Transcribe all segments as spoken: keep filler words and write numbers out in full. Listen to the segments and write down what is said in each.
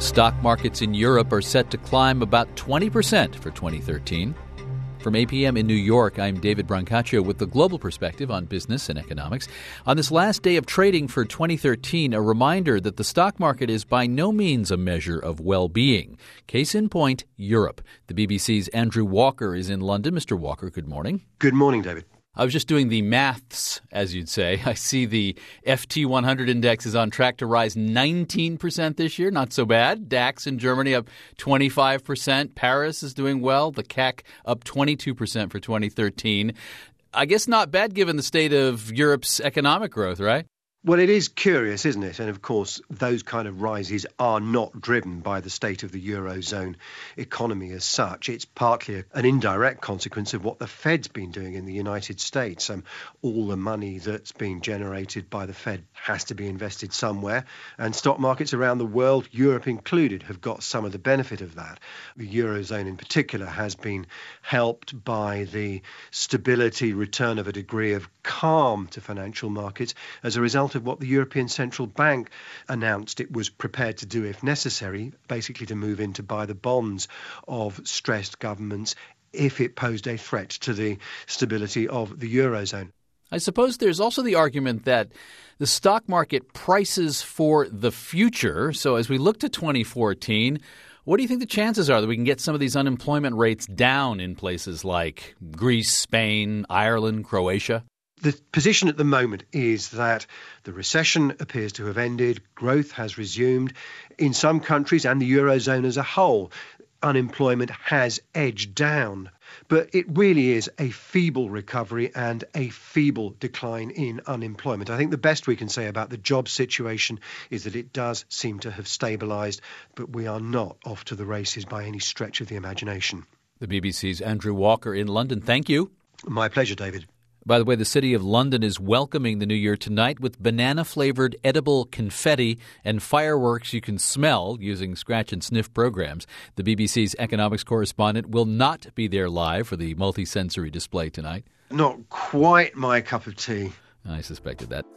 Stock markets in Europe are set to climb about twenty percent for twenty thirteen. From A P M in New York, I'm David Brancaccio with the global perspective on business and economics. On this last day of trading for twenty thirteen, a reminder that the stock market is by no means a measure of well-being. Case in point, Europe. The B B C's Andrew Walker is in London. Mister Walker, good morning. Good morning, David. I was just doing the maths, as you'd say. I see the F T one hundred index is on track to rise nineteen percent this year. Not so bad. DAX in Germany up twenty-five percent. Paris is doing well. The C A C up twenty-two percent for twenty thirteen. I guess not bad given the state of Europe's economic growth, right? Well, it is curious, isn't it? And of course, those kind of rises are not driven by the state of the Eurozone economy as such. It's partly a, an indirect consequence of what the Fed's been doing in the United States. Um, all the money that's being generated by the Fed has to be invested somewhere. And stock markets around the world, Europe included, have got some of the benefit of that. The Eurozone in particular has been helped by the stability, return of a degree of calm to financial markets as a result of what the European Central Bank announced it was prepared to do if necessary, basically to move in to buy the bonds of stressed governments if it posed a threat to the stability of the Eurozone. I suppose there's also the argument that the stock market prices for the future. So as we look to twenty fourteen, what do you think the chances are that we can get some of these unemployment rates down in places like Greece, Spain, Ireland, Croatia? The position at the moment is that the recession appears to have ended, growth has resumed. In some countries and the Eurozone as a whole, unemployment has edged down. But it really is a feeble recovery and a feeble decline in unemployment. I think the best we can say about the job situation is that it does seem to have stabilised, but we are not off to the races by any stretch of the imagination. The B B C's Andrew Walker in London. Thank you. My pleasure, David. By the way, the city of London is welcoming the new year tonight with banana-flavored edible confetti and fireworks you can smell using scratch and sniff programs. The B B C's economics correspondent will not be there live for the multi-sensory display tonight. Not quite my cup of tea. I suspected that.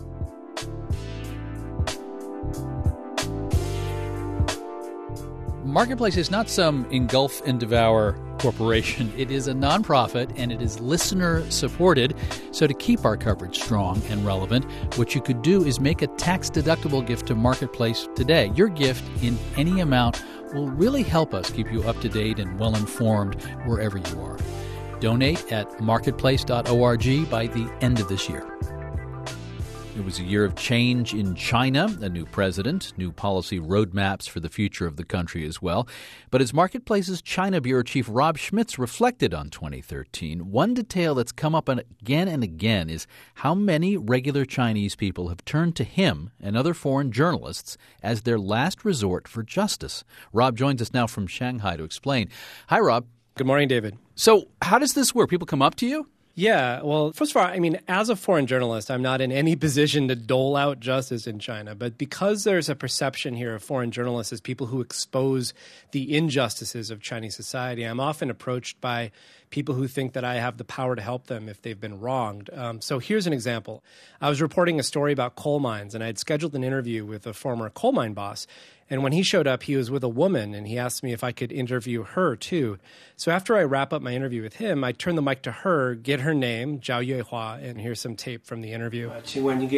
Marketplace is not some engulf and devour corporation. It is a nonprofit and it is listener supported. So to keep our coverage strong and relevant, what you could do is make a tax-deductible gift to Marketplace today. Your gift in any amount will really help us keep you up to date and well informed wherever you are. Donate at marketplace dot org by the end of this year. It was a year of change in China, a new president, new policy roadmaps for the future of the country as well. But as Marketplace's China Bureau Chief Rob Schmitz reflected on twenty thirteen, one detail that's come up again and again is how many regular Chinese people have turned to him and other foreign journalists as their last resort for justice. Rob joins us now from Shanghai to explain. Hi, Rob. Good morning, David. So how does this work? People come up to you? Yeah, well, first of all, I mean, as a foreign journalist, I'm not in any position to dole out justice in China. But because there's a perception here of foreign journalists as people who expose the injustices of Chinese society, I'm often approached by people who think that I have the power to help them if they've been wronged. Um, so here's an example. I was reporting a story about coal mines, and I had scheduled an interview with a former coal mine boss. And when he showed up, he was with a woman, and he asked me if I could interview her, too. So after I wrap up my interview with him, I turn the mic to her, get her name, Zhao Yuehua, and here's some tape from the interview. So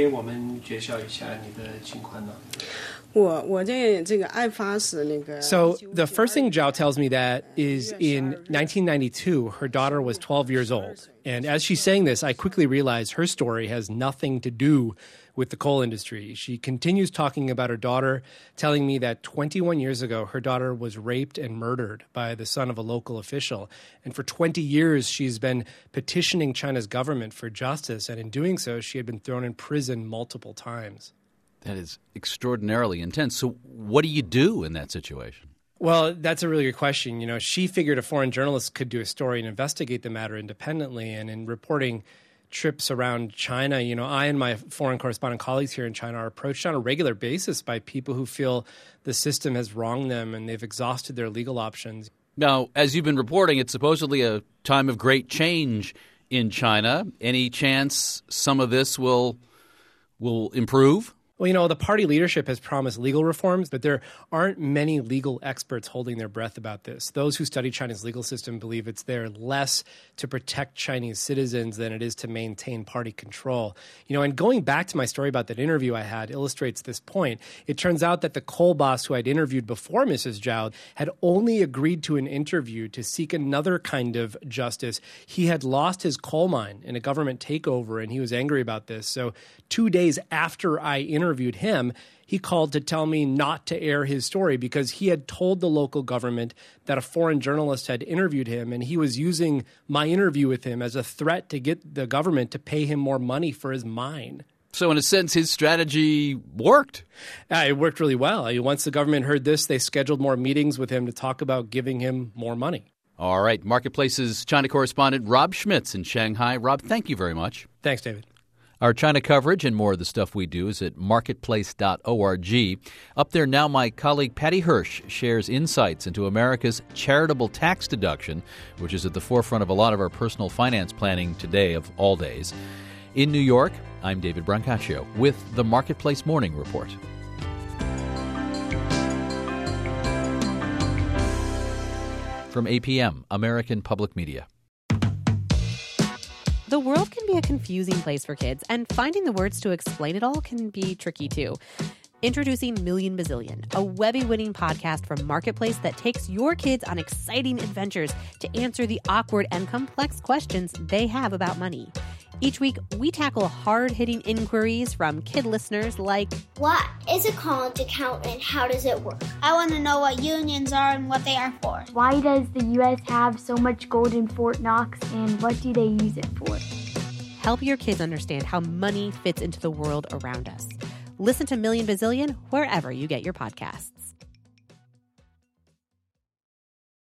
the first thing Zhao tells me that is in nineteen ninety-two, her daughter was twelve years old. And as she's saying this, I quickly realize her story has nothing to do with the coal industry. She continues talking about her daughter, telling me that twenty-one years ago, her daughter was raped and murdered by the son of a local official. And for twenty years, she's been petitioning China's government for justice. And in doing so, she had been thrown in prison multiple times. That is extraordinarily intense. So what do you do in that situation? Well, that's a really good question. You know, she figured a foreign journalist could do a story and investigate the matter independently. And in reporting trips around China, you know, I and my foreign correspondent colleagues here in China are approached on a regular basis by people who feel the system has wronged them and they've exhausted their legal options. Now, as you've been reporting, it's supposedly a time of great change in China. Any chance some of this will will improve? Well, you know, the party leadership has promised legal reforms, but there aren't many legal experts holding their breath about this. Those who study China's legal system believe it's there less to protect Chinese citizens than it is to maintain party control. You know, and going back to my story about that interview I had illustrates this point. It turns out that the coal boss who I'd interviewed before Missus Zhao had only agreed to an interview to seek another kind of justice. He had lost his coal mine in a government takeover, and he was angry about this. So two days after I interviewed interviewed him, he called to tell me not to air his story because he had told the local government that a foreign journalist had interviewed him, and he was using my interview with him as a threat to get the government to pay him more money for his mine. So in a sense, his strategy worked. Uh, it worked really well. Once the government heard this, they scheduled more meetings with him to talk about giving him more money. All right. Marketplace's China correspondent Rob Schmitz in Shanghai. Rob, thank you very much. Thanks, David. Our China coverage and more of the stuff we do is at marketplace dot org. Up there now, my colleague Patty Hirsch shares insights into America's charitable tax deduction, which is at the forefront of a lot of our personal finance planning today of all days. In New York, I'm David Brancaccio with the Marketplace Morning Report. From A P M, American Public Media. The world can be a confusing place for kids, and finding the words to explain it all can be tricky too. Introducing Million Bazillion, a Webby-winning podcast from Marketplace that takes your kids on exciting adventures to answer the awkward and complex questions they have about money. Each week, we tackle hard-hitting inquiries from kid listeners like, what is a college account and how does it work? I want to know what unions are and what they are for. Why does the U S have so much gold in Fort Knox, and what do they use it for? Help your kids understand how money fits into the world around us. Listen to Million Bazillion wherever you get your podcasts.